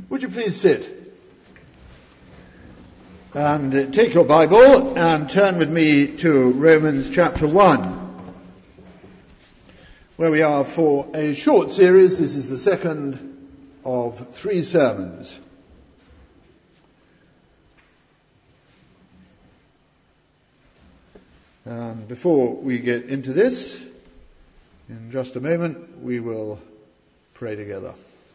Would you please sit? And take your Bible and turn with me to Romans chapter 1, where we are for a short series. This is the second of 3 sermons. And before we get into this, in just a moment, we will pray together.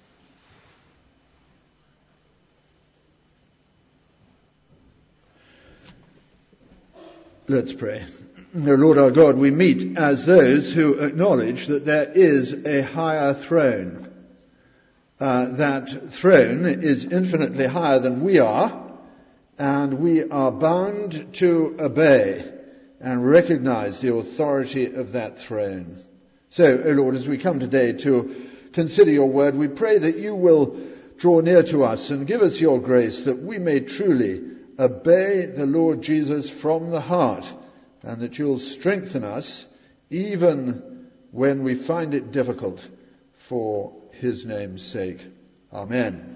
Let's pray. O Lord our God, we meet as those who acknowledge that there is a higher throne. That throne is infinitely higher than we are, and we are bound to obey and recognize the authority of that throne. So, O Lord, as we come today to consider your word, we pray that you will draw near to us and give us your grace that we may truly obey the Lord Jesus from the heart, and that you'll strengthen us even when we find it difficult for his name's sake. Amen.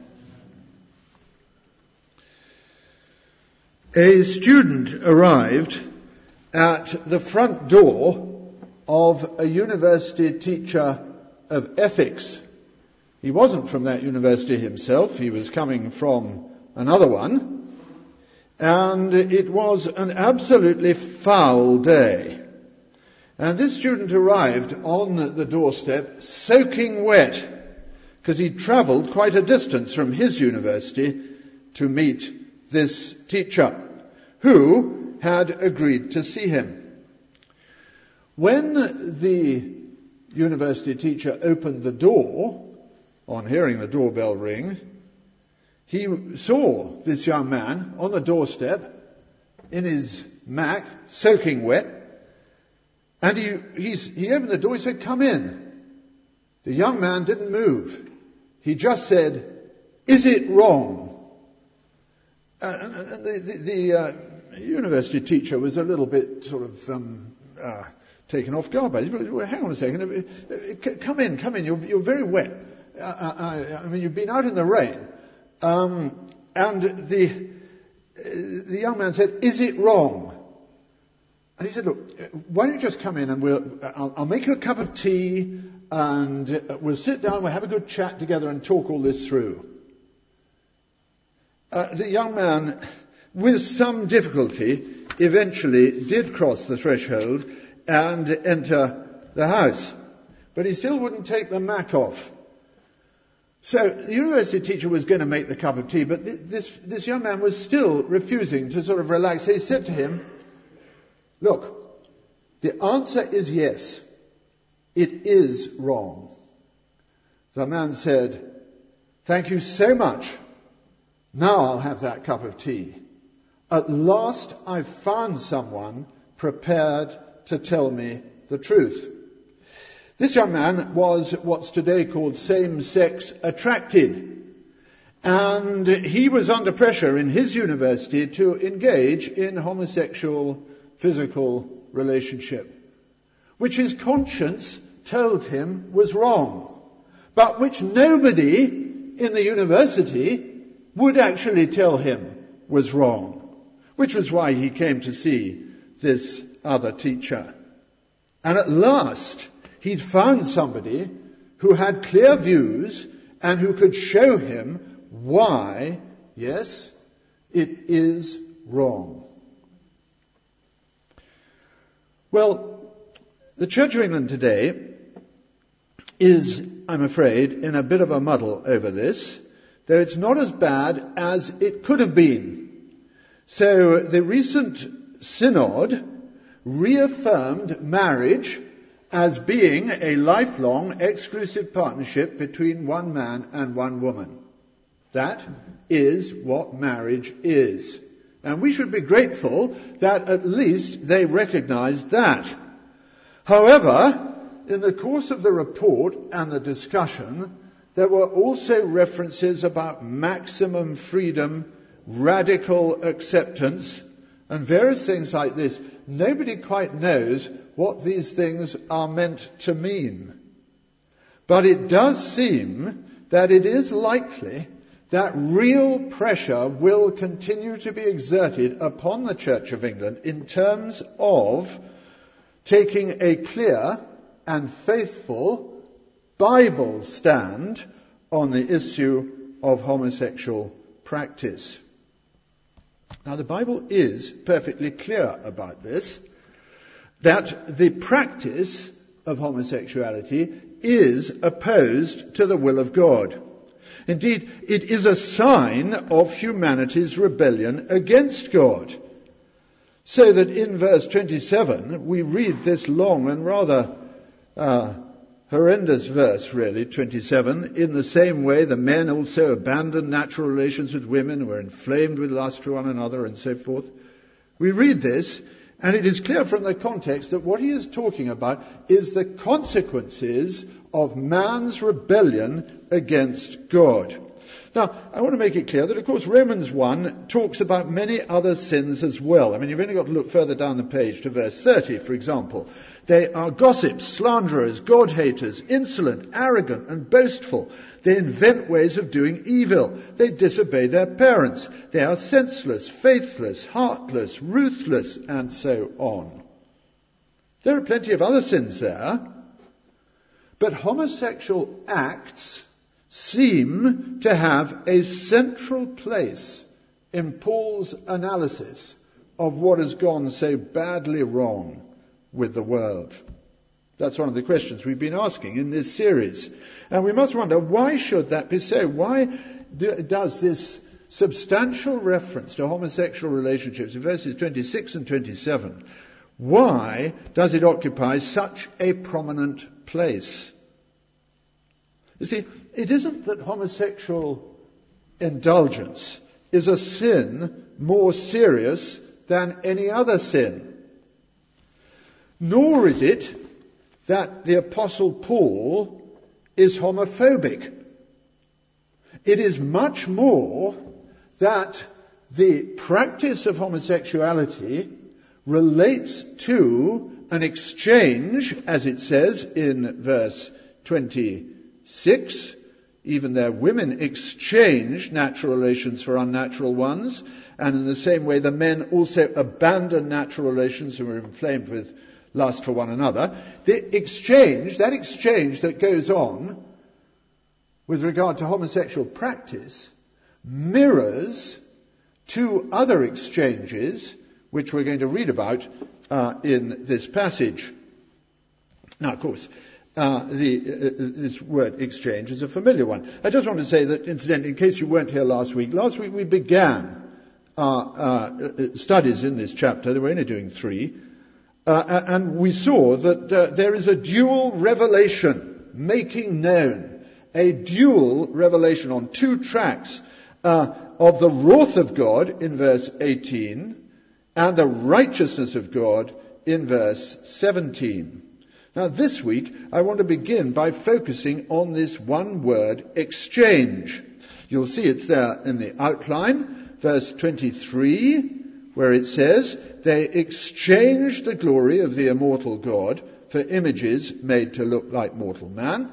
A student arrived at the front door of a university teacher of ethics. He wasn't from that university himself, he was coming from another one. And it was an absolutely foul day. And this student arrived on the doorstep soaking wet, because he'd travelled quite a distance from his university to meet this teacher, who had agreed to see him. When the university teacher opened the door, on hearing the doorbell ring, he saw this young man on the doorstep in his Mac, soaking wet, and he opened the door. He said, "Come in." The young man didn't move. He just said, "Is it wrong?" The university teacher was a little bit sort of taken off guard by this. Well, hang on a second. Come in. You're very wet. I mean, you've been out in the rain. And the young man said, "Is it wrong?" And he said, "Look, why don't you just come in and I'll make you a cup of tea and we'll sit down, we'll have a good chat together and talk all this through." The young man, with some difficulty, eventually did cross the threshold and enter the house. But he still wouldn't take the Mac off. So the university teacher was going to make the cup of tea, but this young man was still refusing to sort of relax. So he said to him, "Look, the answer is yes. It is wrong." The man said, "Thank you so much. Now I'll have that cup of tea. At last I've found someone prepared to tell me the truth." This young man was what's today called same-sex attracted. And he was under pressure in his university to engage in homosexual physical relationship, which his conscience told him was wrong, but which nobody in the university would actually tell him was wrong, which was why he came to see this other teacher. And at last, he'd found somebody who had clear views and who could show him why, yes, it is wrong. Well, the Church of England today is, I'm afraid, in a bit of a muddle over this, though it's not as bad as it could have been. So the recent synod reaffirmed marriage as being a lifelong exclusive partnership between one man and one woman. That is what marriage is. And we should be grateful that at least they recognize that. However, in the course of the report and the discussion, there were also references about maximum freedom, radical acceptance, and various things like this. Nobody quite knows what these things are meant to mean. But it does seem that it is likely that real pressure will continue to be exerted upon the Church of England in terms of taking a clear and faithful Bible stand on the issue of homosexual practice. Now, the Bible is perfectly clear about this, that the practice of homosexuality is opposed to the will of God. Indeed, it is a sign of humanity's rebellion against God. So that in verse 27, we read this long and rather horrendous verse, really, 27. In the same way, the men also abandoned natural relations with women, were inflamed with lust for one another, and so forth. We read this, and it is clear from the context that what he is talking about is the consequences of man's rebellion against God. Now, I want to make it clear that, of course, Romans 1 talks about many other sins as well. I mean, you've only got to look further down the page to verse 30, for example. They are gossips, slanderers, God-haters, insolent, arrogant, and boastful. They invent ways of doing evil. They disobey their parents. They are senseless, faithless, heartless, ruthless, and so on. There are plenty of other sins there, but homosexual acts seem to have a central place in Paul's analysis of what has gone so badly wrong with the world. That's one of the questions we've been asking in this series. And we must wonder, why should that be so? Why does this substantial reference to homosexual relationships in verses 26 and 27, why does it occupy such a prominent place? You see, it isn't that homosexual indulgence is a sin more serious than any other sin. Nor is it that the Apostle Paul is homophobic. It is much more that the practice of homosexuality relates to an exchange, as it says in verse 26, even their women exchanged natural relations for unnatural ones, and in the same way the men also abandoned natural relations and were inflamed with lust for one another. The exchange, that exchange that goes on with regard to homosexual practice, mirrors two other exchanges which we're going to read about in this passage. Now, of course, this word exchange is a familiar one. I just want to say that, incidentally, in case you weren't here last week we began our studies in this chapter. They were only doing 3. And we saw that there is a dual revelation making known, a dual revelation on 2 tracks of the wrath of God in verse 18 and the righteousness of God in verse 17. Now this week I want to begin by focusing on this one word, exchange. You'll see it's there in the outline, verse 23, where it says, they exchanged the glory of the immortal God for images made to look like mortal man.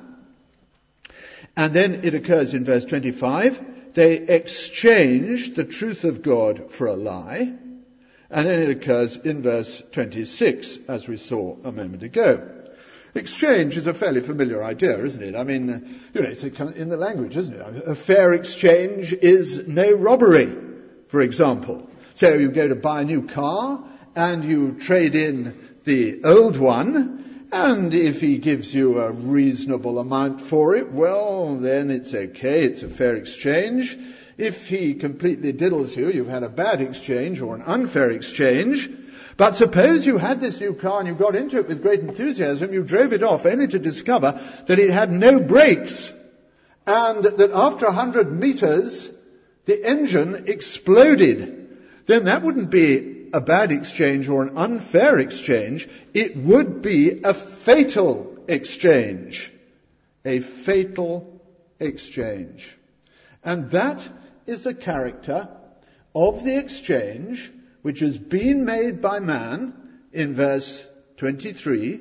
And then it occurs in verse 25, they exchanged the truth of God for a lie. And then it occurs in verse 26, as we saw a moment ago. Exchange is a fairly familiar idea, isn't it? I mean, it's in the language, isn't it? A fair exchange is no robbery, for example. So you go to buy a new car and you trade in the old one, and if he gives you a reasonable amount for it, well, then it's okay, it's a fair exchange. If he completely diddles you, you've had a bad exchange or an unfair exchange. But suppose you had this new car and you got into it with great enthusiasm, you drove it off only to discover that it had no brakes, and that after 100 meters the engine exploded. Then that wouldn't be a bad exchange or an unfair exchange. It would be a fatal exchange. A fatal exchange. And that is the character of the exchange which has been made by man in verse 23,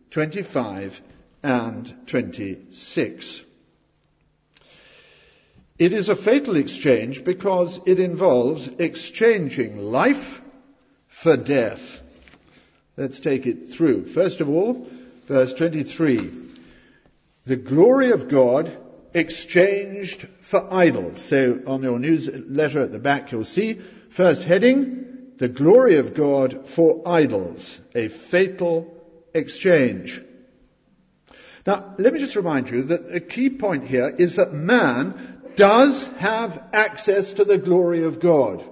25, and 26. It is a fatal exchange because it involves exchanging life for death. Let's take it through. First of all, verse 23. The glory of God exchanged for idols. So on your newsletter at the back you'll see, first heading, the glory of God for idols. A fatal exchange. Now, let me just remind you that a key point here is that man does have access to the glory of God.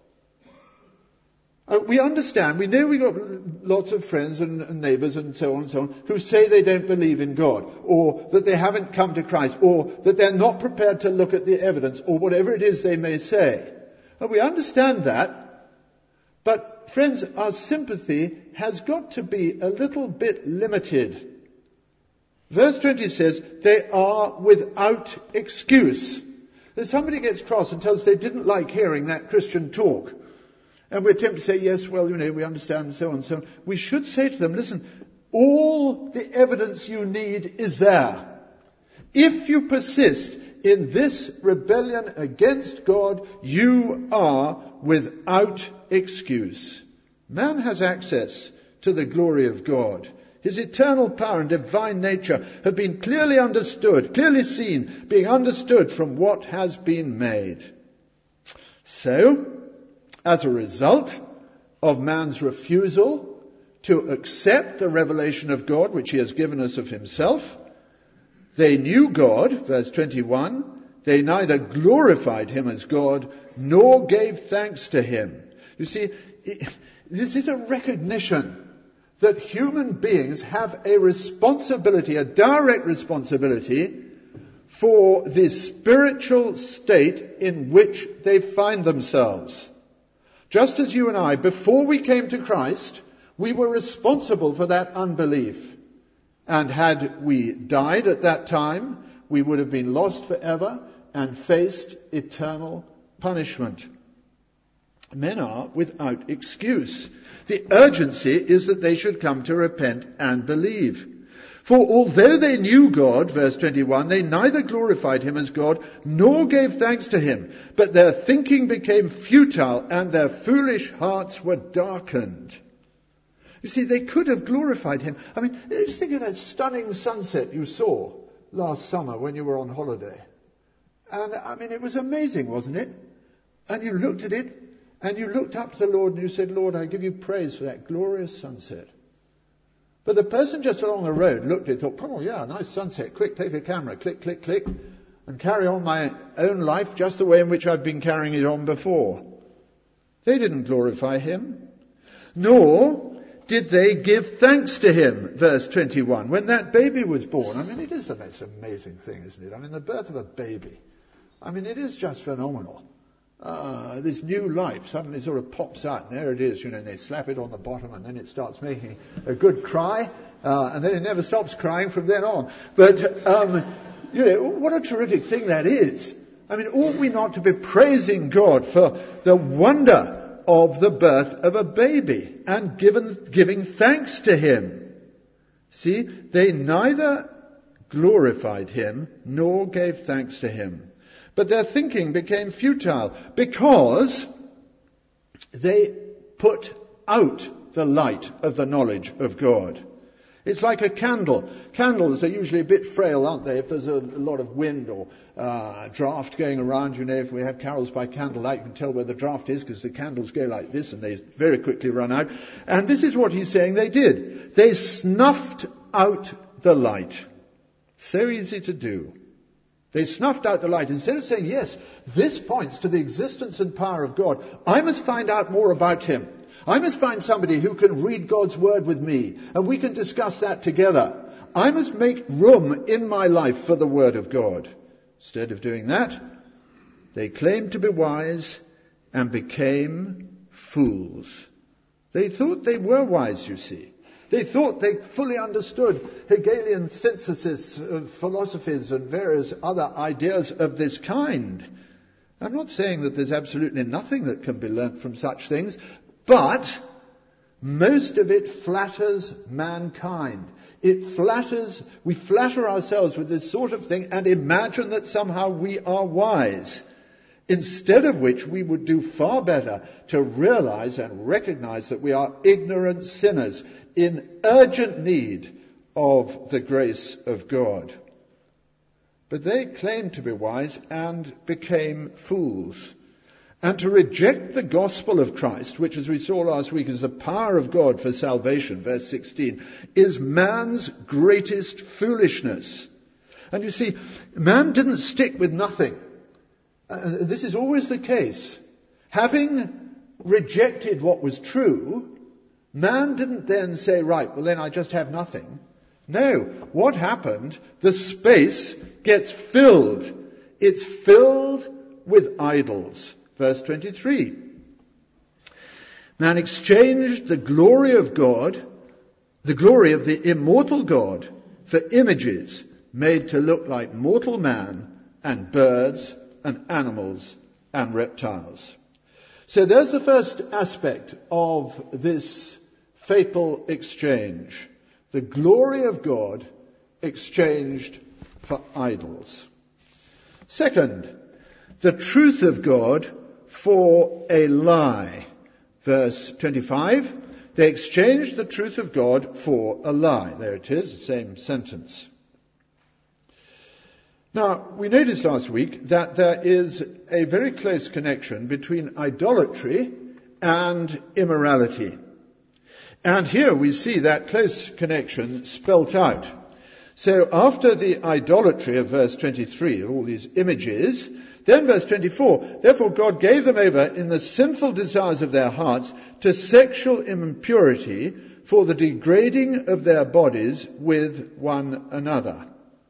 We understand, we know we've got lots of friends and neighbours and so on, who say they don't believe in God, or that they haven't come to Christ, or that they're not prepared to look at the evidence, or whatever it is they may say. And we understand that, but friends, our sympathy has got to be a little bit limited. Verse 20 says, they are without excuse. If somebody gets cross and tells us they didn't like hearing that Christian talk, and we're tempted to say, yes, well, we understand, and so on, so on. We should say to them, listen, all the evidence you need is there. If you persist in this rebellion against God, you are without excuse. Man has access to the glory of God. His eternal power and divine nature have been clearly understood, clearly seen, being understood from what has been made. So, as a result of man's refusal to accept the revelation of God which he has given us of himself, they knew God, verse 21, they neither glorified him as God nor gave thanks to him. You see, this is a recognition that human beings have a responsibility, a direct responsibility, for the spiritual state in which they find themselves. Just as you and I, before we came to Christ, we were responsible for that unbelief. And had we died at that time, we would have been lost forever and faced eternal punishment. Men are without excuse. The urgency is that they should come to repent and believe. For although they knew God, verse 21, they neither glorified him as God nor gave thanks to him, but their thinking became futile and their foolish hearts were darkened. You see, they could have glorified him. I mean, just think of that stunning sunset you saw last summer when you were on holiday. And I mean, it was amazing, wasn't it? And you looked at it and you looked up to the Lord and you said, Lord, I give you praise for that glorious sunset. But the person just along the road looked at it, thought, oh yeah, nice sunset, quick, take a camera, click, click, click, and carry on my own life just the way in which I've been carrying it on before. They didn't glorify him, nor did they give thanks to him, verse 21, when that baby was born. I mean, it is the most amazing thing, isn't it? I mean, the birth of a baby, I mean, it is just phenomenal. This new life suddenly sort of pops out, and there it is, and they slap it on the bottom, and then it starts making a good cry, and then it never stops crying from then on. But, what a terrific thing that is. I mean, ought we not to be praising God for the wonder of the birth of a baby, and giving thanks to him? See, they neither glorified him, nor gave thanks to him. But their thinking became futile because they put out the light of the knowledge of God. It's like a candle. Candles are usually a bit frail, aren't they? If there's a lot of wind or draft going around, if we have carols by candlelight, you can tell where the draft is because the candles go like this and they very quickly run out. And this is what he's saying they did. They snuffed out the light. So easy to do. They snuffed out the light. Instead of saying, yes, this points to the existence and power of God, I must find out more about him. I must find somebody who can read God's word with me, and we can discuss that together. I must make room in my life for the word of God. Instead of doing that, they claimed to be wise and became fools. They thought they were wise, you see. They thought they fully understood Hegelian synthesis of philosophies and various other ideas of this kind. I'm not saying that there's absolutely nothing that can be learnt from such things, but most of it flatters mankind. We flatter ourselves with this sort of thing and imagine that somehow we are wise. Instead of which we would do far better to realize and recognize that we are ignorant sinners in urgent need of the grace of God. But they claimed to be wise and became fools. And to reject the gospel of Christ, which as we saw last week is the power of God for salvation, verse 16, is man's greatest foolishness. And you see, man didn't stick with nothing. This is always the case. Having rejected what was true, man didn't then say, right, well then I just have nothing. No, what happened? The space gets filled. It's filled with idols. Verse 23. Man exchanged the glory of God, the glory of the immortal God, for images made to look like mortal man and birds and animals and reptiles. So there's the first aspect of this fatal exchange. The glory of God exchanged for idols. Second, the truth of God for a lie. Verse 25, they exchanged the truth of God for a lie. There it is, the same sentence. Now, we noticed last week that there is a very close connection between idolatry and immorality. And here we see that close connection spelt out. So after the idolatry of verse 23, all these images, then verse 24, therefore God gave them over in the sinful desires of their hearts to sexual impurity for the degrading of their bodies with one another.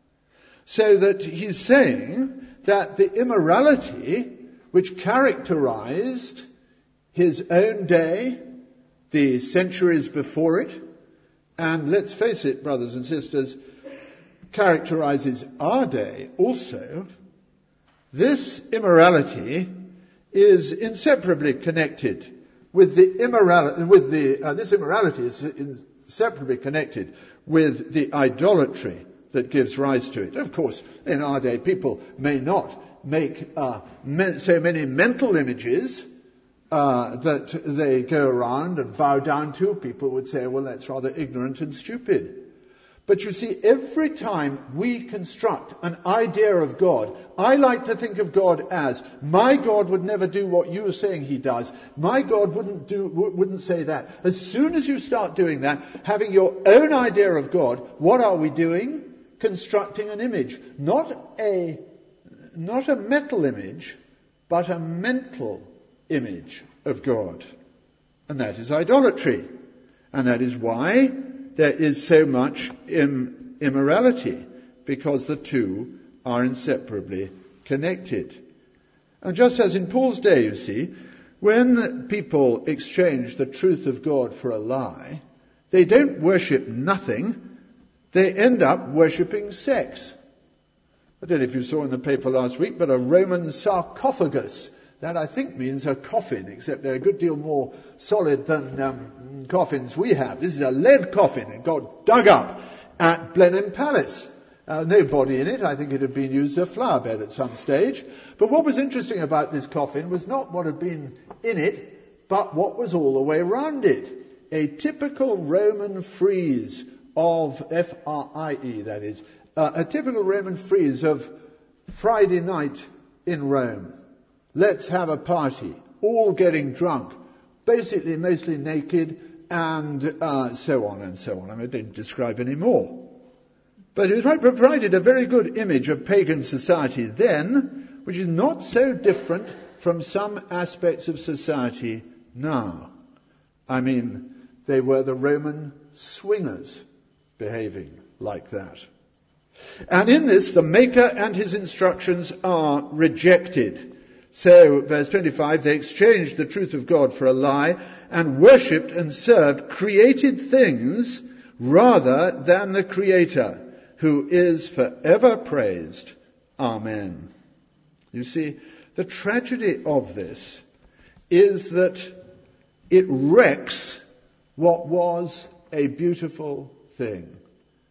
So that he's saying that the immorality which characterized his own day, the centuries before it, and let's face it, brothers and sisters, characterizes our day also, this immorality is inseparably connected with the immorality. This immorality is inseparably connected with the idolatry that gives rise to it. Of course, in our day, people may not make so many mental images that they go around and bow down to. People would say, well, that's rather ignorant and stupid. But you see, every time we construct an idea of God, I like to think of God as, my God would never do what you are saying he does. My God wouldn't say that. As soon as you start doing that, having your own idea of God, what are we doing? Constructing an image. Not a metal image, but a mental image of God. And that is idolatry. And that is why there is so much immorality, because the two are inseparably connected. And just as in Paul's day, you see, when people exchange the truth of God for a lie, they don't worship nothing, they end up worshipping sex. I don't know if you saw in the paper last week, but a Roman sarcophagus. That, I think, means a coffin, except they're a good deal more solid than coffins we have. This is a lead coffin. It got dug up at Blenheim Palace. No body in it. I think it had been used as a flower bed at some stage. But what was interesting about this coffin was not what had been in it, but what was all the way around it. A typical Roman frieze of F-R-I-E, that is. A typical Roman frieze of Friday night in Rome. Let's have a party, all getting drunk, basically mostly naked, and so on and so on. I didn't describe any more. But it provided a very good image of pagan society then, which is not so different from some aspects of society now. I mean, they were the Roman swingers behaving like that. And in this, the Maker and his instructions are rejected. So, verse 25, they exchanged the truth of God for a lie and worshipped and served created things rather than the Creator, who is forever praised. Amen. You see, the tragedy of this is that it wrecks what was a beautiful thing.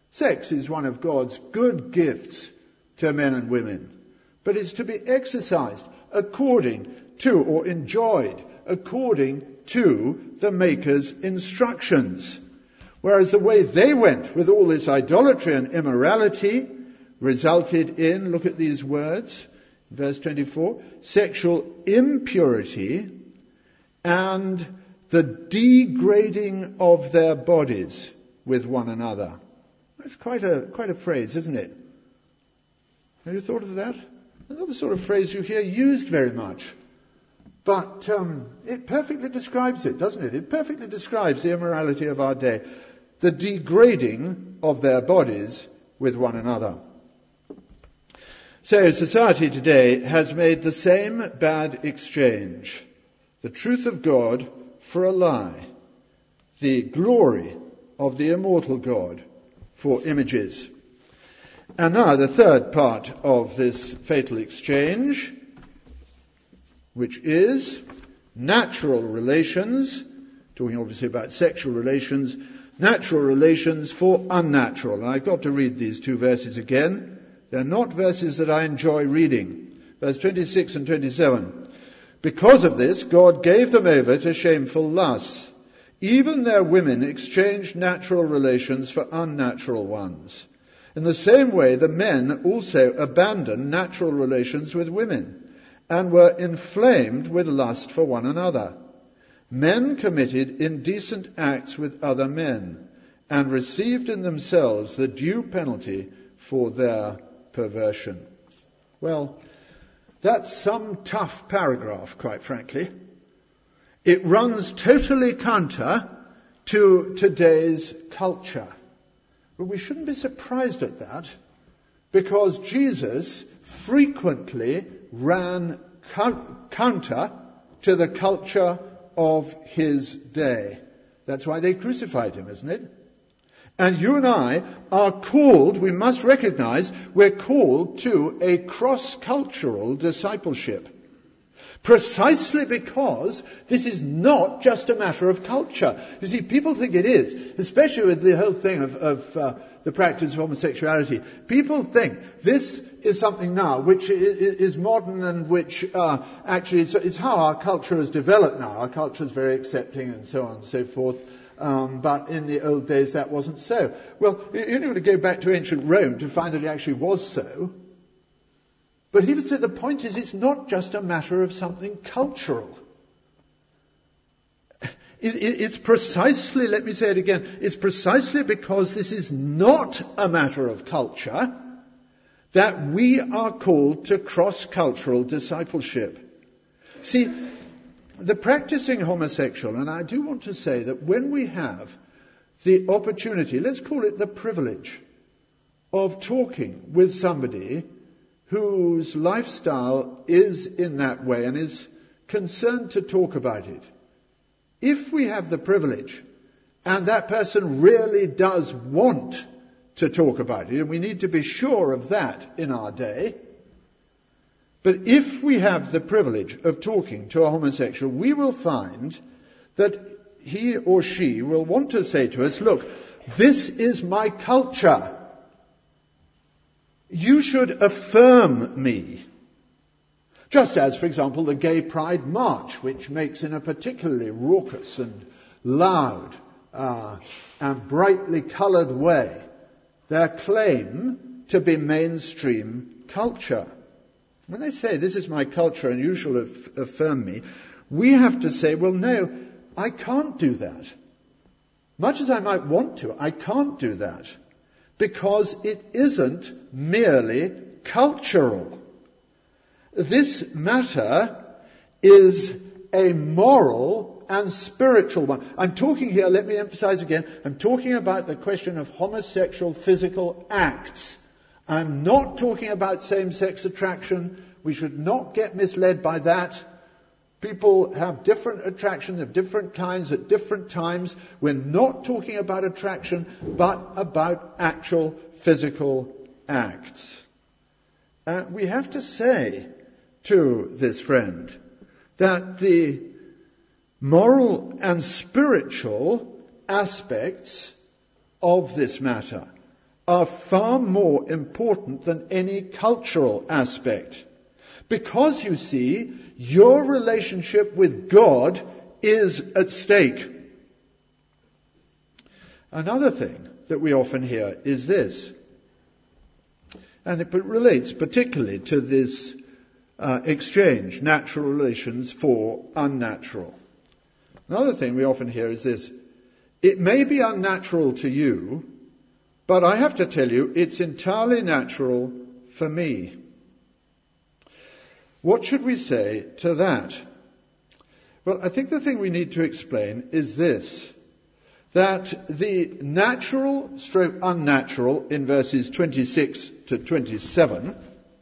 Sex is one of God's good gifts to men and women, but it's to be exercised according to, or enjoyed according to, the Maker's instructions. Whereas the way they went with all this idolatry and immorality resulted in, look at these words, verse 24, sexual impurity and the degrading of their bodies with one another. That's quite a phrase, isn't it? Have you thought of that? Another sort of phrase you hear used very much. But it perfectly describes it, doesn't it? It perfectly describes the immorality of our day. The degrading of their bodies with one another. So society today has made the same bad exchange. The truth of God for a lie. The glory of the immortal God for images. And now the third part of this fatal exchange, which is natural relations, talking obviously about sexual relations, natural relations for unnatural. And I've got to read these two verses again. They're not verses that I enjoy reading. Verse 26 and 27. Because of this, God gave them over to shameful lusts. Even their women exchanged natural relations for unnatural ones. In the same way, the men also abandoned natural relations with women and were inflamed with lust for one another. Men committed indecent acts with other men and received in themselves the due penalty for their perversion. Well, that's some tough paragraph, quite frankly. It runs totally counter to today's culture. But we shouldn't be surprised at that, because Jesus frequently ran counter to the culture of his day. That's why they crucified him, isn't it? And you and I are called, we must recognize, we're called to a cross-cultural discipleship. Precisely because this is not just a matter of culture. You see, people think it is, especially with the whole thing of the practice of homosexuality. People think this is something now which is modern and which actually it's how our culture has developed now. Our culture is very accepting and so on and so forth. But in the old days that wasn't so. Well, you only have to go back to ancient Rome to find that it actually was so. But he would say the point is it's not just a matter of something cultural. It's precisely, let me say it again, it's precisely because this is not a matter of culture that we are called to cross-cultural discipleship. See, the practicing homosexual, and I do want to say that when we have the opportunity, let's call it the privilege, of talking with somebody whose lifestyle is in that way and is concerned to talk about it. If we have the privilege, and that person really does want to talk about it, and we need to be sure of that in our day, but if we have the privilege of talking to a homosexual, we will find that he or she will want to say to us, look, this is my culture. You should affirm me. Just as, for example, the Gay Pride March, which makes in a particularly raucous and loud and brightly coloured way their claim to be mainstream culture. When they say, this is my culture and you shall affirm me, we have to say, well, no, I can't do that. Much as I might want to, I can't do that. Because it isn't merely cultural. This matter is a moral and spiritual one. I'm talking here, let me emphasize again, I'm talking about the question of homosexual physical acts. I'm not talking about same-sex attraction. We should not get misled by that. People have different attraction of different kinds at different times. We're not talking about attraction, but about actual physical acts. We have to say to this friend that the moral and spiritual aspects of this matter are far more important than any cultural aspect. Because, you see, your relationship with God is at stake. Another thing that we often hear is this, and it relates particularly to this exchange, natural relations for unnatural. Another thing we often hear is this: it may be unnatural to you, but I have to tell you, it's entirely natural for me. What should we say to that? Well, I think the thing we need to explain is this, that the natural stroke unnatural in verses 26 to 27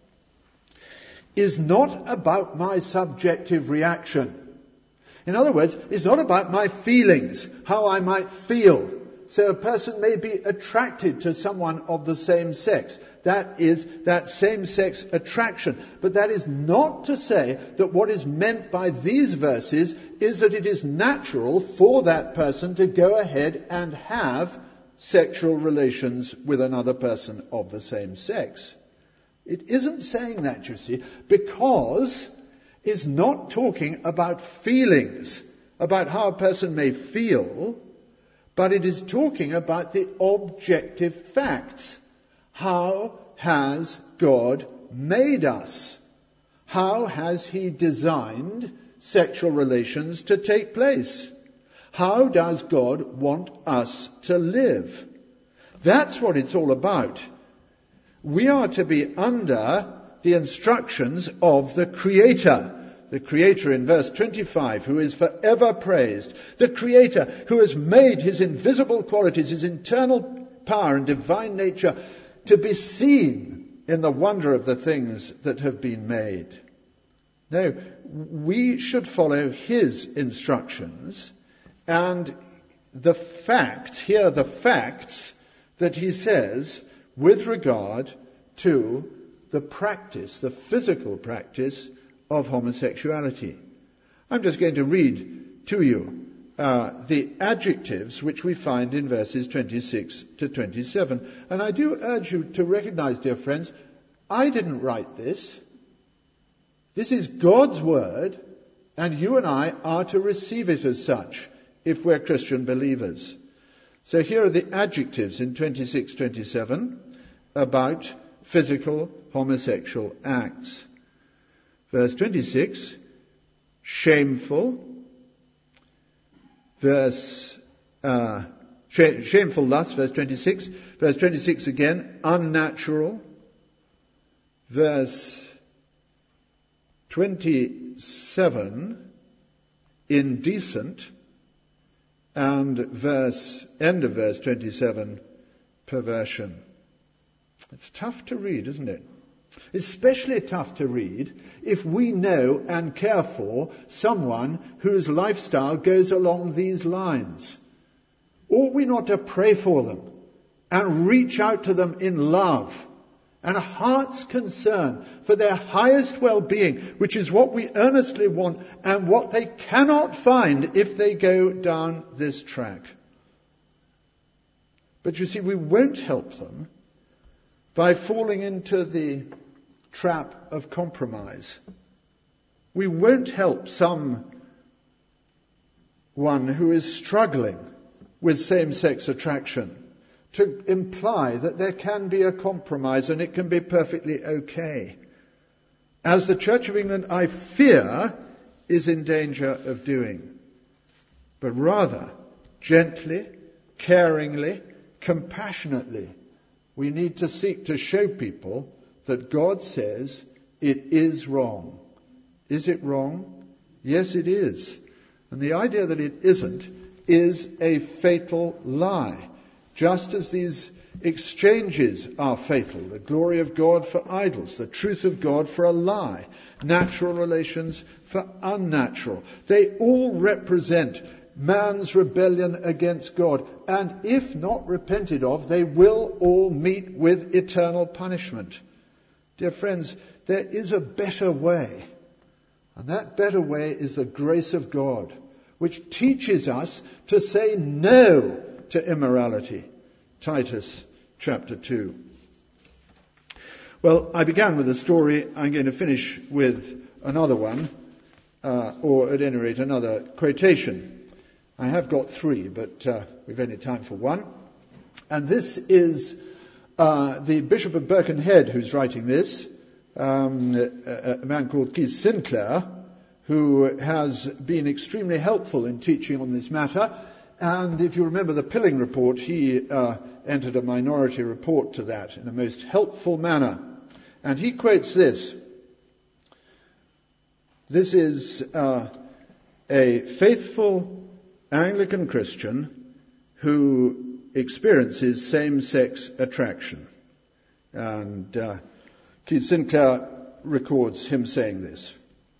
is not about my subjective reaction. In other words, it's not about my feelings, how I might feel. So a person may be attracted to someone of the same sex. That is that same-sex attraction. But that is not to say that what is meant by these verses is that it is natural for that person to go ahead and have sexual relations with another person of the same sex. It isn't saying that, you see, because it's not talking about feelings, about how a person may feel, but it is talking about the objective facts. How has God made us? How has He designed sexual relations to take place? How does God want us to live? That's what it's all about. We are to be under the instructions of the Creator. The Creator in verse 25, who is forever praised. The Creator who has made His invisible qualities, His internal power and divine nature to be seen in the wonder of the things that have been made. No, we should follow His instructions, and the facts that He says with regard to the practice, the physical practice of homosexuality. I'm just going to read to you the adjectives which we find in verses 26 to 27. And I do urge you to recognize, dear friends, I didn't write this. This is God's word, and you and I are to receive it as such if we're Christian believers. So here are the adjectives in 26-27 about physical homosexual acts. Verse 26, shameful. Shameful lust, verse 26. Verse 26 again, unnatural. Verse 27, indecent. And end of verse 27, perversion. It's tough to read, isn't it? Especially tough to read if we know and care for someone whose lifestyle goes along these lines. Ought we not to pray for them and reach out to them in love and a heart's concern for their highest well-being, which is what we earnestly want and what they cannot find if they go down this track? But you see, we won't help them by falling into the trap of compromise. We won't help someone who is struggling with same-sex attraction to imply that there can be a compromise and it can be perfectly okay. As the Church of England, I fear, is in danger of doing. But rather, gently, caringly, compassionately, we need to seek to show people that God says it is wrong. Is it wrong? Yes, it is. And the idea that it isn't is a fatal lie. Just as these exchanges are fatal, the glory of God for idols, the truth of God for a lie, natural relations for unnatural. They all represent man's rebellion against God, and if not repented of, they will all meet with eternal punishment. Dear friends, there is a better way, and that better way is the grace of God, which teaches us to say no to immorality. Titus chapter 2. Well, I began with a story. I'm going to finish with another one, or at any rate another quotation. I have got three, but we've only time for one. And this is the Bishop of Birkenhead who's writing this, a man called Keith Sinclair, who has been extremely helpful in teaching on this matter. And if you remember the Pilling report, he entered a minority report to that in a most helpful manner. And he quotes this. This is a faithful Anglican Christian who experiences same-sex attraction. And Keith Sinclair records him saying this.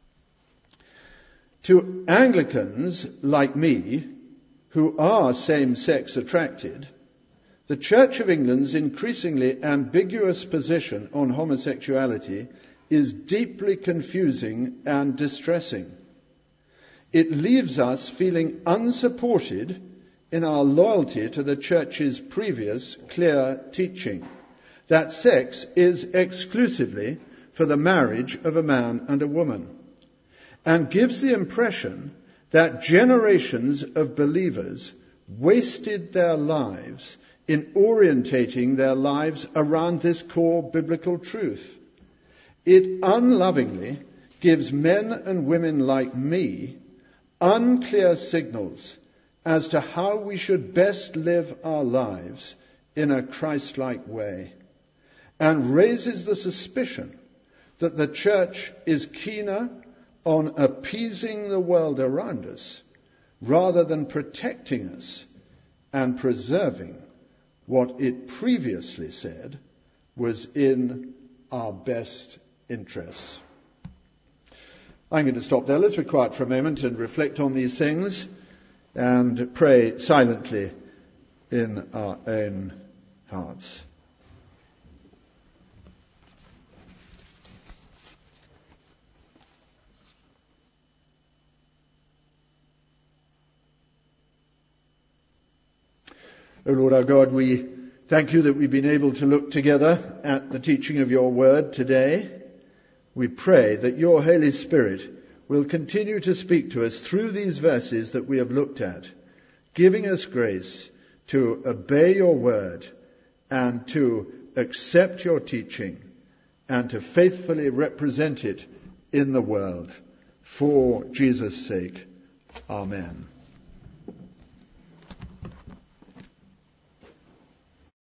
To Anglicans like me, who are same-sex attracted, the Church of England's increasingly ambiguous position on homosexuality is deeply confusing and distressing. It leaves us feeling unsupported in our loyalty to the Church's previous clear teaching that sex is exclusively for the marriage of a man and a woman, and gives the impression that generations of believers wasted their lives in orientating their lives around this core biblical truth. It unlovingly gives men and women like me unclear signals as to how we should best live our lives in a Christ-like way, and raises the suspicion that the Church is keener on appeasing the world around us rather than protecting us and preserving what it previously said was in our best interests. I'm going to stop there. Let's be quiet for a moment and reflect on these things and pray silently in our own hearts. O Lord our God, we thank you that we've been able to look together at the teaching of your word today. We pray that your Holy Spirit will continue to speak to us through these verses that we have looked at, giving us grace to obey your word and to accept your teaching and to faithfully represent it in the world. For Jesus' sake, amen.